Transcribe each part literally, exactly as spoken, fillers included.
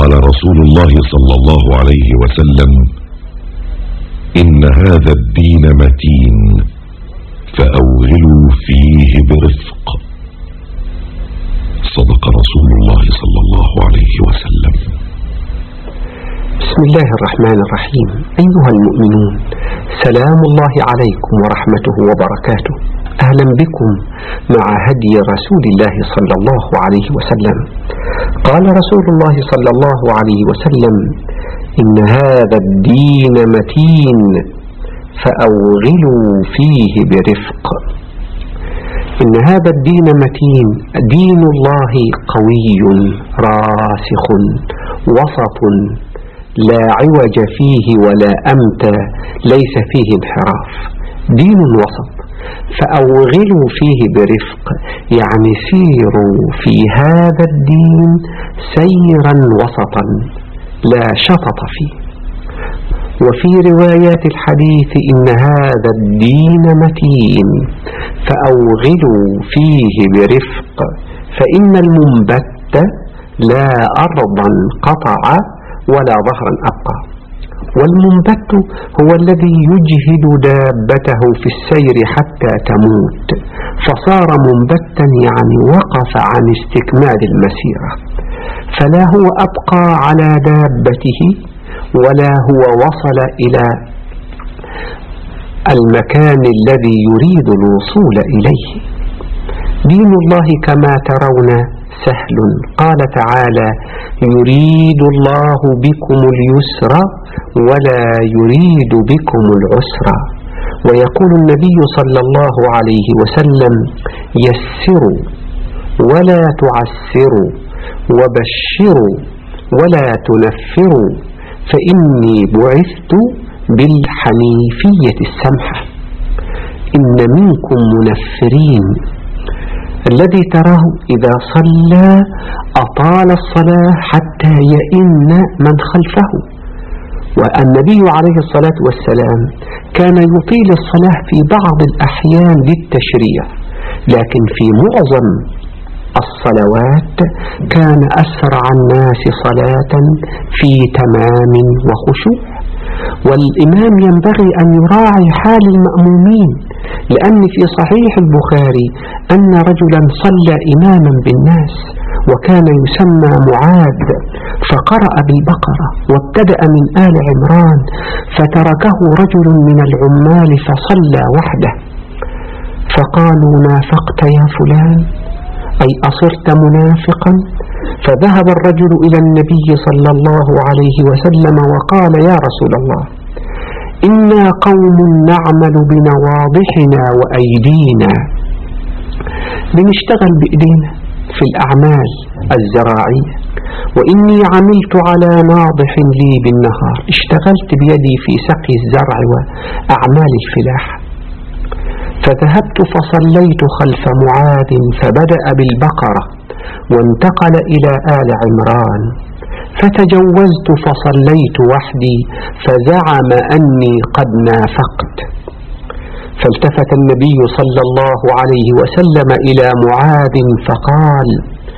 قال رسول الله صلى الله عليه وسلم: إن هذا الدين متين فأوغلوا فيه برفق. صدق رسول الله صلى الله عليه وسلم. بسم الله الرحمن الرحيم. أيها المؤمنون، سلام الله عليكم ورحمته وبركاته. أهلا بكم مع هدي رسول الله صلى الله عليه وسلم. قال رسول الله صلى الله عليه وسلم: إن هذا الدين متين فأوغلوا فيه برفق. إن هذا الدين متين، دين الله قوي راسخ وسط لا عوج فيه ولا أمت، ليس فيه انحراف، دين وسط. فأوغلوا فيه برفق يعني سيروا في هذا الدين سيرا وسطا لا شطط فيه. وفي روايات الحديث: إن هذا الدين متين فأوغلوا فيه برفق، فإن المنبت لا أرضا قطع ولا ظهرا أبقى. والمنبت هو الذي يجهد دابته في السير حتى تموت، فصار منبتا يعني وقف عن استكمال المسيرة، فلا هو أبقى على دابته ولا هو وصل إلى المكان الذي يريد الوصول إليه. دين الله كما ترون سهل. قال تعالى: يريد الله بكم اليسر ولا يريد بكم العسر. ويقول النبي صلى الله عليه وسلم: يسروا ولا تعسروا وبشروا ولا تنفروا فإني بعثت بالحنيفية السمحة. إن منكم منفرين، الذي تراه إذا صلى أطال الصلاة حتى يئن من خلفه. والنبي عليه الصلاة والسلام كان يطيل الصلاة في بعض الأحيان للتشريع، لكن في معظم الصلوات كان أسرع الناس صلاة في تمام وخشوع. والإمام ينبغي أن يراعي حال المأمومين، لأن في صحيح البخاري أن رجلا صلى إماما بالناس وكان يسمى معاذ، فقرأ بالبقرة وابتدأ من آل عمران، فتركه رجل من العمال فصلى وحده، فقالوا: نافقت يا فلان، أي أصرت منافقا؟ فذهب الرجل إلى النبي صلى الله عليه وسلم وقال: يا رسول الله، إنا قوم نعمل بنواضحنا وأيدينا، بنشتغل بإيدينا في الأعمال الزراعية، وإني عملت على ناضح لي بالنهار، اشتغلت بيدي في سقي الزرع وأعمال الفلاحة. فذهبت فصليت خلف معاذ فبدأ بالبقرة وانتقل إلى آل عمران، فتجوزت فصليت وحدي فزعم أني قد نافقت. فالتفت النبي صلى الله عليه وسلم إلى معاذ فقال: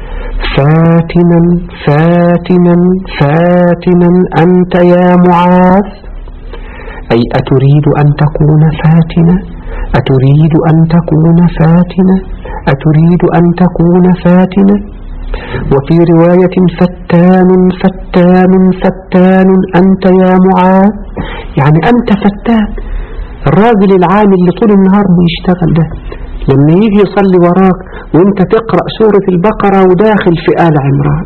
فاتنا فاتنا فاتنا أنت يا معاذ، أي أتريد أن تكون فاتنا؟ أتريد أن تكون فاتنة؟ أتريد أن تكون فاتنة؟ وفي رواية: فتان فتان فتان أنت يا معاذ، يعني أنت فتان. الراجل العامل اللي طول النهار بيشتغل ده لما يجي يصلي وراك وانت تقرأ سورة البقرة وداخل في آل عمران: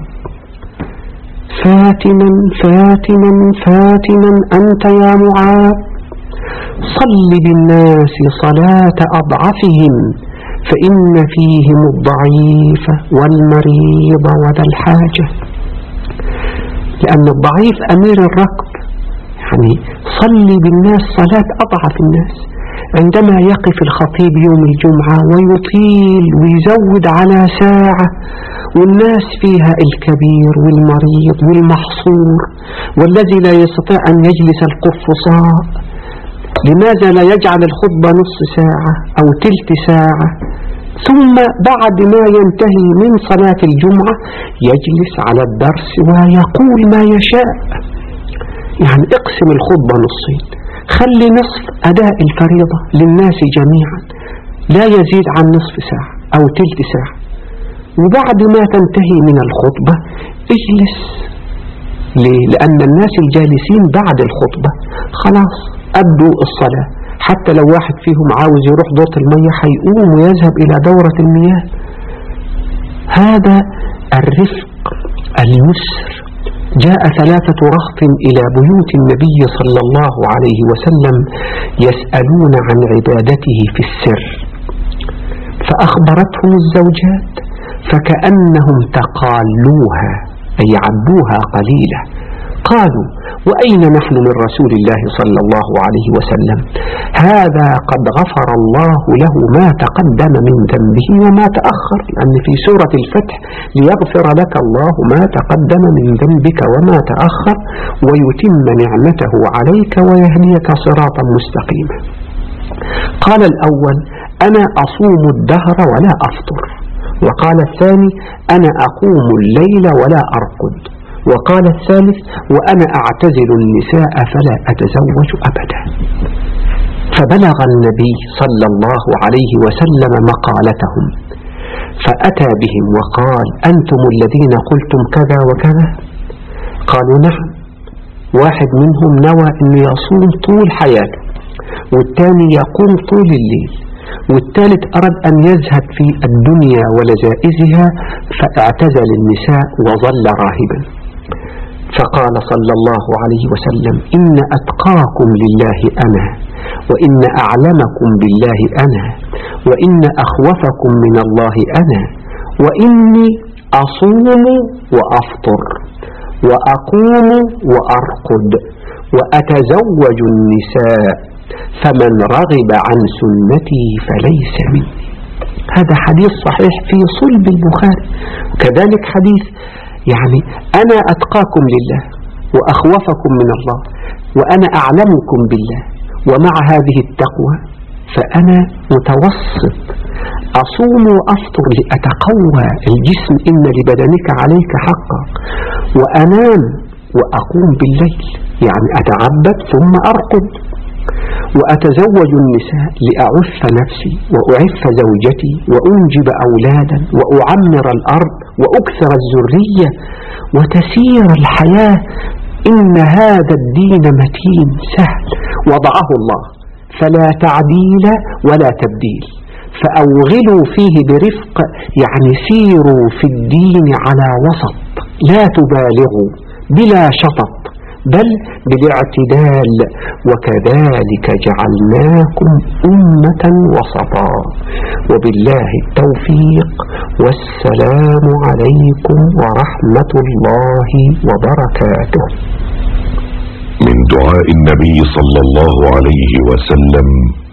فاتنا فاتنا فاتنا أنت يا معاذ، صل بالناس صلاة أضعفهم فإن فيهم الضعيف والمريض وذا الحاجة. لأن الضعيف أمير الركب، يعني صل بالناس صلاة أضعف الناس. عندما يقف الخطيب يوم الجمعة ويطيل ويزود على ساعة والناس فيها الكبير والمريض والمحصور والذي لا يستطيع أن يجلس القرفصاء، لماذا لا يجعل الخطبة نص ساعة أو تلت ساعة ثم بعد ما ينتهي من صلاة الجمعة يجلس على الدرس ويقول ما يشاء. يعني اقسم الخطبة نصين، خلي نصف أداء الفريضة للناس جميعا لا يزيد عن نصف ساعة أو تلت ساعة، وبعد ما تنتهي من الخطبة اجلس. ليه؟ لأن الناس الجالسين بعد الخطبة خلاص أبدوا الصلاة، حتى لو واحد فيهم عاوز يروح دورة المياه هيقوم ويذهب إلى دورة المياه. هذا الرفق اليسر. جاء ثلاثة رهط إلى بيوت النبي صلى الله عليه وسلم يسألون عن عبادته في السر، فأخبرتهم الزوجات فكأنهم تقالوها أي عبوها قليلة. قالوا: وأين نحن من رسول الله صلى الله عليه وسلم؟ هذا قد غفر الله له ما تقدم من ذنبه وما تأخر، لأن في سورة الفتح: ليغفر لك الله ما تقدم من ذنبك وما تأخر ويتم نعمته عليك ويهديك صراطا مستقيما. قال الأول: أنا أصوم الدهر ولا أفطر. وقال الثاني: أنا أقوم الليل ولا أرقد. وقال الثالث: وأنا أعتزل النساء فلا أتزوج أبدا. فبلغ النبي صلى الله عليه وسلم مقالتهم، فأتى بهم وقال: أنتم الذين قلتم كذا وكذا؟ قالوا: نعم. واحد منهم نوى أن يصوم طول حياته، والثاني يقوم طول الليل، والثالث أراد أن يزهد في الدنيا ولذائذها فاعتزل النساء وظل راهبا. فقال صلى الله عليه وسلم: إن أتقاكم لله أنا، وإن أعلمكم بالله أنا، وإن أخوفكم من الله أنا، وإني أصوم وأفطر وأقوم وأرقد وأتزوج النساء، فمن رغب عن سنتي فليس مني. هذا حديث صحيح في صلب البخاري. وكذلك حديث يعني أنا أتقاكم لله وأخوفكم من الله وأنا أعلمكم بالله، ومع هذه التقوى فأنا متوسط، أصوم وأفطر لأتقوى الجسم، إن لبدنك عليك حقا، وأنام وأقوم بالليل يعني أتعبد ثم أرقد، وأتزوج النساء لأعف نفسي وأعف زوجتي وأنجب أولادا وأعمر الأرض وأكثر الذرية وتسير الحياة. إن هذا الدين متين سهل وضعه الله، فلا تعديل ولا تبديل، فأوغلوا فيه برفق، يعني سيروا في الدين على وسط، لا تبالغوا بلا شطط بل بالاعتدال، وكذلك جعلناكم أمة وسطا. وبالله التوفيق، والسلام عليكم ورحمة الله وبركاته. من دعاء النبي صلى الله عليه وسلم: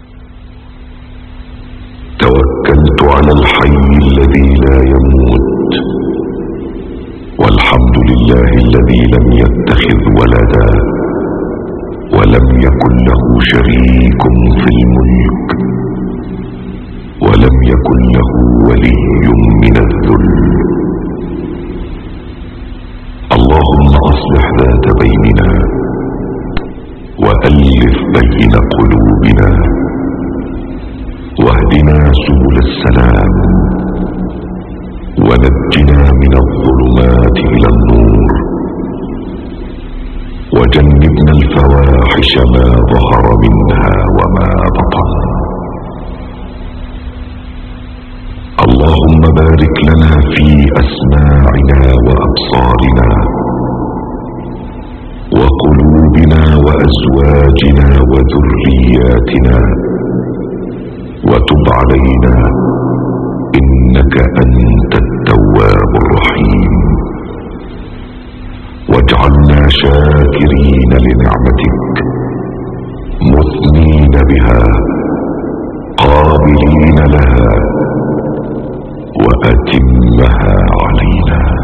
توكلت على الحي الذي لا يموت، والحمد لله الذي لم يتخذ ولدا ولم يكن له شريك في الملك ولم يكن له ولي من الذل. اللهم أصلح ذات بيننا وألف بين قلوبنا واهدنا سبل السلام ونجنا من الظلمات إلى النور وجنبنا الفواحش ما ظهر منها وما بطن. اللهم بارك لنا في أسماعنا وأبصارنا وقلوبنا وأزواجنا وذرياتنا، وتب علينا إنك أنت التواب الرحيم، واجعلنا شاكرين لنعمتك مثنين بها قابلين لها وأتمها علينا.